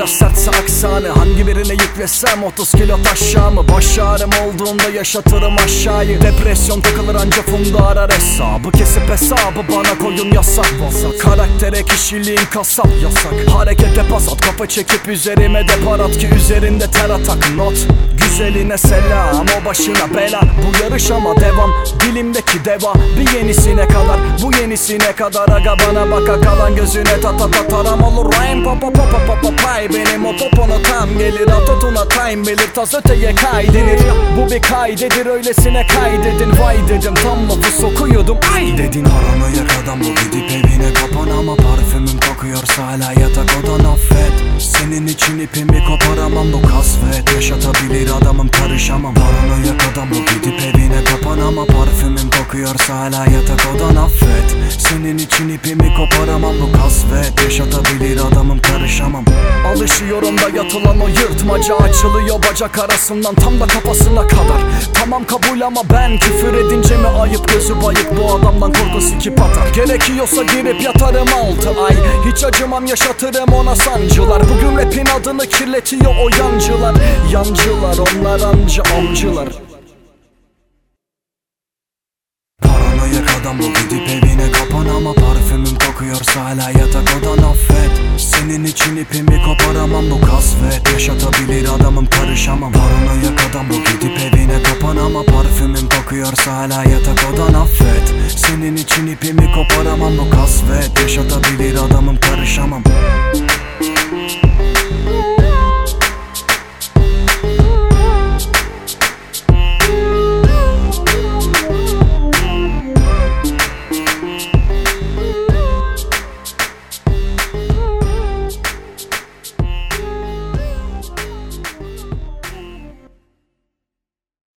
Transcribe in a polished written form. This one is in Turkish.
biraz sertse aksanı. Hangi birine yüklesem 30 kilo taşağı mı? Baş ağrım olduğunda yaşatırım aşağıyı. Depresyon takılır anca funda arar hesabı. Kesip hesabı bana koyun yasak. Karaktere kişiliğin kasap yasak. Harekete pas at, kafa çekip üzerime depar at ki üzerinde ter atak not. Güzeline selam, o başına bela. Bu yarış ama devam, dilimdeki deva. Bir yenisine kadar, bu yenisine kadar. Aga bana baka kalan gözüne taram olur rhyme. Pay benim o popona tam gelir. Autotuna time bilir, tas öteye kaydedilir. Bu bir kaydedir, öylesine kaydedin. Vay dedim, tam lafı sokuyordum ay dedin. Paranoyak adam bu, gidip evine kapan ama parfümüm kokuyorsa hala yatak odan affet. Senin için ipimi koparamam, bu kasvet. Yaşatabilir adamım, karışamam. Paranoyak adam bu, gidip evine kapan ama parfümüm kokuyorsa hala yatak odan affet. Senin için ipimi koparamam, bu kasvet. Yaşatabilir adamım, karışamam. Alışıyorum da yatılan o yırtmaca. Açılıyor bacak arasından tam da kafasına kadar. Tamam kabul ama ben küfür edince mi ayıp? Gözü bayık, bu adamdan korkusu ki patar. Gerekiyorsa girip yatarım 6 ay. Hiç acımam, yaşatırım ona sancılar. Bugün rapin adını kirletiyor o yancılar. Yancılar onlar anca amcılar. Paranoyak adam bu, gidip evine kapan ama parfümüm kokuyorsa hala yatak odan affet. Senin için ipimi koparamam, bu kasvet. Yaşatabilir adamım, karışamam. Paranoyak adam bu, gidip evine kapan ama parfümüm kokuyorsa hala yatak odan affet. Senin için ipimi koparamam, bu kasvet. Yaşatabilir adamım, karışamam.